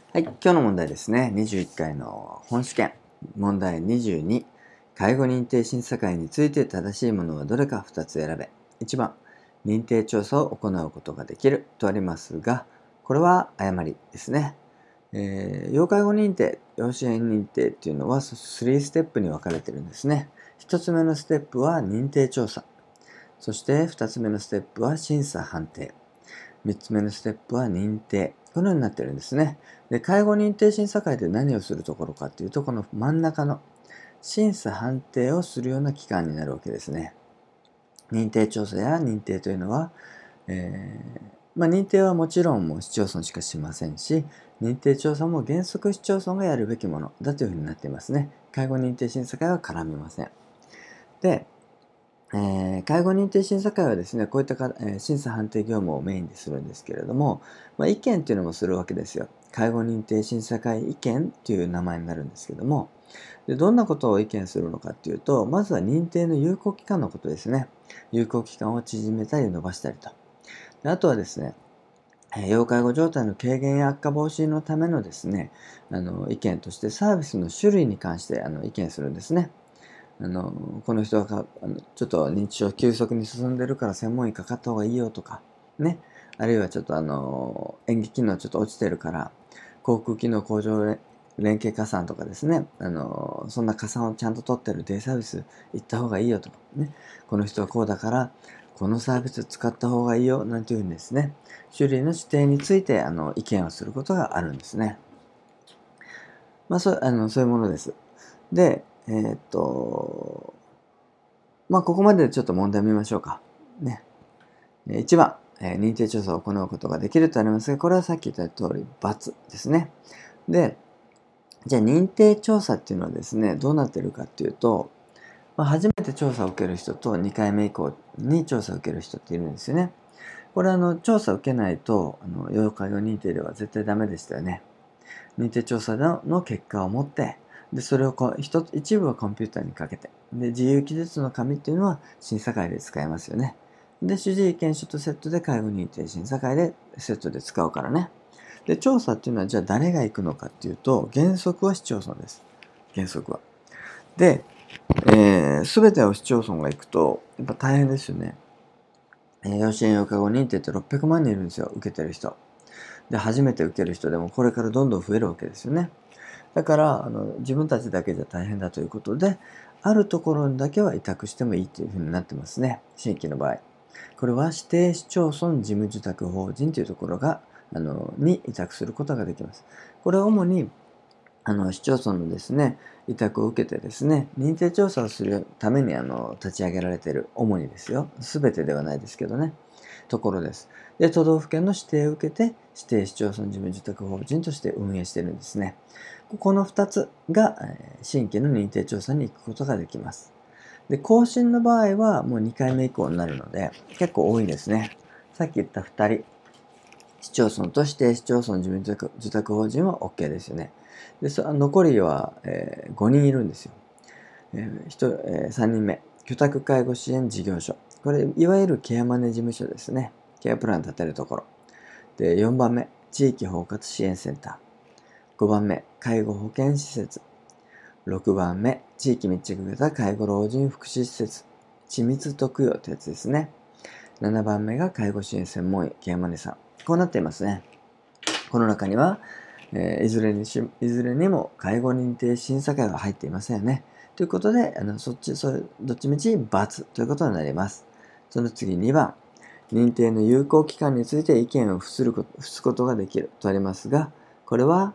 はい、今日の問題ですね。21回の本試験。問題22。介護認定審査会について正しいものはどれか2つ選べ。1番、認定調査を行うことができるとありますが、これは誤りですね。要介護認定、要支援認定っていうのは3ステップに分かれてるんですね。1つ目のステップは認定調査。そして2つ目のステップは審査判定。3つ目のステップは認定。このようになってるんですね。で、介護認定審査会で何をするところかっていうと、この真ん中の審査判定をするような機関になるわけですね。認定調査や認定というのは、認定はもちろんもう市町村しかしませんし、認定調査も原則市町村がやるべきものだというふうになっていますね。介護認定審査会は絡みません。で、介護認定審査会はですね、こういった審査判定業務をメインにするんですけれども、意見っていうのもするわけですよ。介護認定審査会意見という名前になるんですけども、でどんなことを意見するのかっていうと、まずは認定の有効期間のことですね。有効期間を縮めたり伸ばしたりと。であとはですね、要介護状態の軽減や悪化防止のためのですね、意見としてサービスの種類に関して意見するんですね。この人はちょっと認知症急速に進んでるから専門医かかった方がいいよとか、ね。あるいはちょっと演技機能ちょっと落ちてるから、航空機能向上連携加算とかですね。そんな加算をちゃんと取ってるデイサービス行った方がいいよとかね。この人はこうだから、このサービス使った方がいいよなんていうふうにですね、種類の指定について意見をすることがあるんですね。そういうものです。で、ここまででちょっと問題を見ましょうか。ね。1番、認定調査を行うことができるとありますが、これはさっき言った通り、×ですね。で、じゃあ認定調査っていうのはですね、どうなってるかっていうと、初めて調査を受ける人と2回目以降に調査を受ける人っているんですよね。これ調査を受けないと、要介護認定では絶対ダメでしたよね。認定調査の結果を持って、でそれを一部はコンピューターにかけて、で自由記述の紙っていうのは審査会で使えますよね。で主治医研修とセットで介護認定審査会でセットで使うからね。で調査っていうのはじゃあ誰が行くのかっていうと、原則は市町村です。原則は。で、全ての市町村が行くとやっぱ大変ですよね。要支援要介護認定って600万人いるんですよ、受けてる人。で初めて受ける人でもこれからどんどん増えるわけですよね。だから自分たちだけじゃ大変だということで、あるところにだけは委託してもいいというふうになってますね。新規の場合。これは指定市町村事務受託法人というところがに委託することができます。これは主に市町村のですね、委託を受けてですね、認定調査をするために立ち上げられている、主にですよ、すべてではないですけどね、ところです。で、都道府県の指定を受けて、指定市町村事務受託法人として運営しているんですね。この2つが新規の認定調査に行くことができます。で、更新の場合はもう2回目以降になるので、結構多いですね。さっき言った2人、市町村と指定市町村事務受託法人は OK ですよね。で残りは、5人いるんですよ。3人目、居宅介護支援事業所。これ、いわゆるケアマネ事務所ですね。ケアプラン立てるところ。で、4番目、地域包括支援センター。5番目、介護保健施設。6番目、地域密着型介護老人福祉施設。緻密特養ってやつですね。7番目が介護支援専門医、ケアマネさん。こうなっていますね。この中には、いずれにも介護認定審査会は入っていませんよね。ということで、どっちみち×ということになります。その次2番、認定の有効期間について意見を付すことができるとありますが、これは、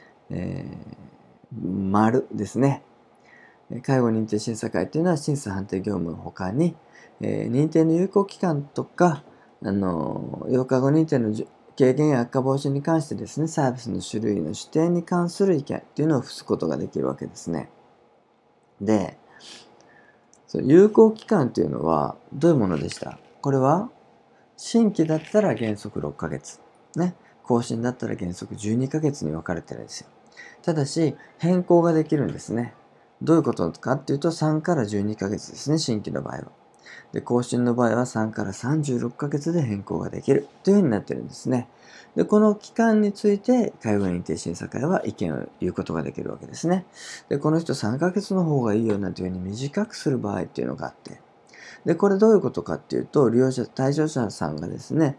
丸ですね。介護認定審査会というのは審査判定業務の他に、認定の有効期間とか、要介護認定の軽減や悪化防止に関してですね、サービスの種類の指定に関する意見というのを付すことができるわけですね。で、有効期間というのはどういうものでした？これは新規だったら原則6ヶ月、ね、更新だったら原則12ヶ月に分かれてるんですよ。ただし変更ができるんですね。どういうことかっていうと3から12ヶ月ですね、新規の場合は。 で、更新の場合は3から36ヶ月で変更ができるというふうになっているんですね。で、この期間について介護認定審査会は意見を言うことができるわけですね。で、この人3ヶ月の方がいいよなんていうふうに短くする場合っていうのがあって、で、これどういうことかっていうと、対象者さんがですね、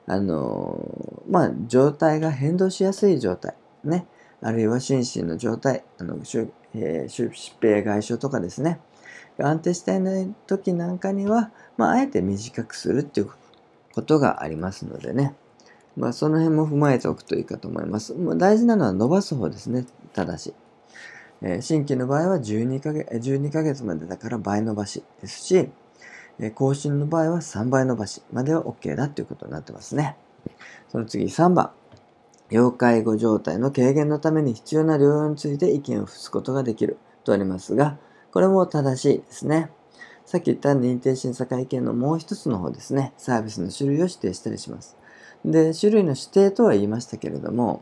状態が変動しやすい状態、ね、あるいは心身の状態、疾病外傷とかですね、安定していない時なんかには、あえて短くするっていうことがありますのでね、その辺も踏まえておくといいかと思います。大事なのは伸ばす方ですね、ただし。新規の場合は12ヶ月までだから倍伸ばしですし、更新の場合は3倍伸ばしまでは OK だということになってますね。その次3番。要介護状態の軽減のために必要な療養について意見を付すことができるとありますが、これも正しいですね。さっき言った認定審査会意見のもう一つの方ですね、サービスの種類を指定したりします。で、種類の指定とは言いましたけれども、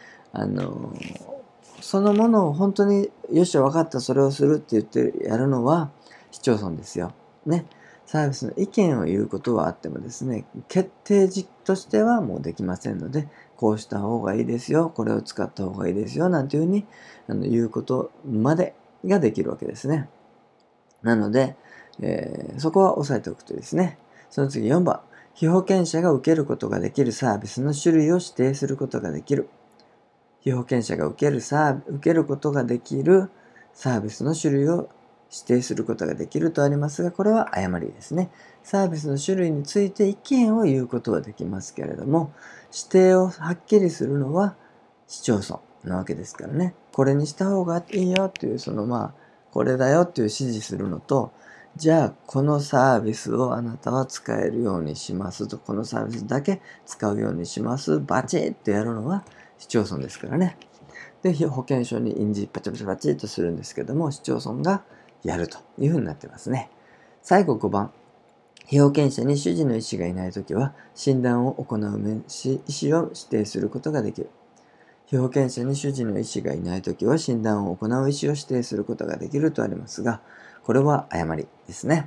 そのものを本当によし分かったそれをするって言ってやるのは市町村ですよ。ね。サービスの意見を言うことはあってもですね、決定軸としてはもうできませんので、こうした方がいいですよ、これを使った方がいいですよ、なんていうふうに言うことまでができるわけですね。なので、そこは押さえておくといいですね。その次4番。被保険者が受けることができるサービスの種類を指定することができる。被保険者が受けることができるサービスの種類を指定することができるとありますが、これは誤りですね。サービスの種類について意見を言うことはできますけれども、指定をはっきりするのは市町村なわけですからね。これにした方がいいよっていう、これだよっていう指示するのと、じゃあこのサービスをあなたは使えるようにしますと、このサービスだけ使うようにします、バチッとやるのは市町村ですからね。で、保険証に印字パチパチっとするんですけども、市町村がやるというふうになってますね。最後5番。被保険者に主治の医師がいないときは、診断を行う医師を指定することができる。被保険者に主治の医師がいないときは、診断を行う医師を指定することができるとありますが、これは誤りですね。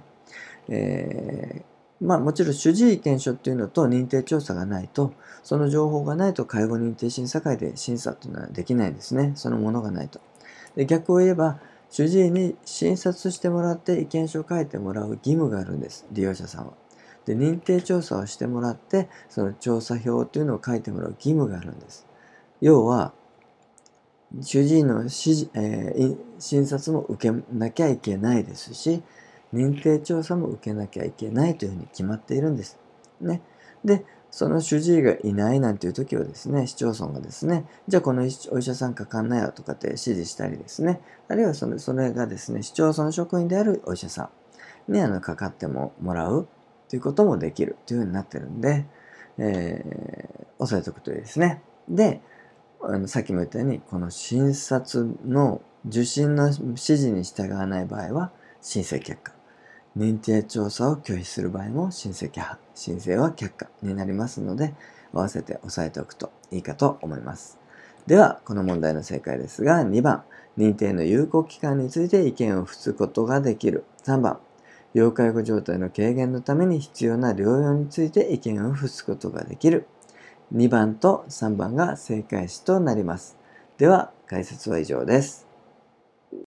もちろん主治医検証っていうのと認定調査がないと、その情報がないと介護認定審査会で審査っていうのはできないですね。そのものがないと。で、逆を言えば、主治医に診察してもらって意見書を書いてもらう義務があるんです、利用者さんは。で、診定調査をしてもらって、その調査票っていうのを書いてもらう義務があるんです。要は、主治医の診察も受けなきゃいけないですし、認定調査も受けなきゃいけないというふうに決まっているんです。ね。で、その主治医がいないなんていう時はですね、市町村がですね、じゃあこのお医者さんかかんなよとかって指示したりですね、あるいはそれがですね、市町村職員であるお医者さんにかかってもらうということもできるというふうになってるんで、押さえておくといいですね。で、さっきも言ったように、この診察の受診の指示に従わない場合は申請却下。認定調査を拒否する場合も申請は却下になりますので、合わせて押さえておくといいかと思います。では、この問題の正解ですが、2番、認定の有効期間について意見を付すことができる。3番、要介護状態の軽減のために必要な療養について意見を付すことができる。2番と3番が正解詞となります。では、解説は以上です。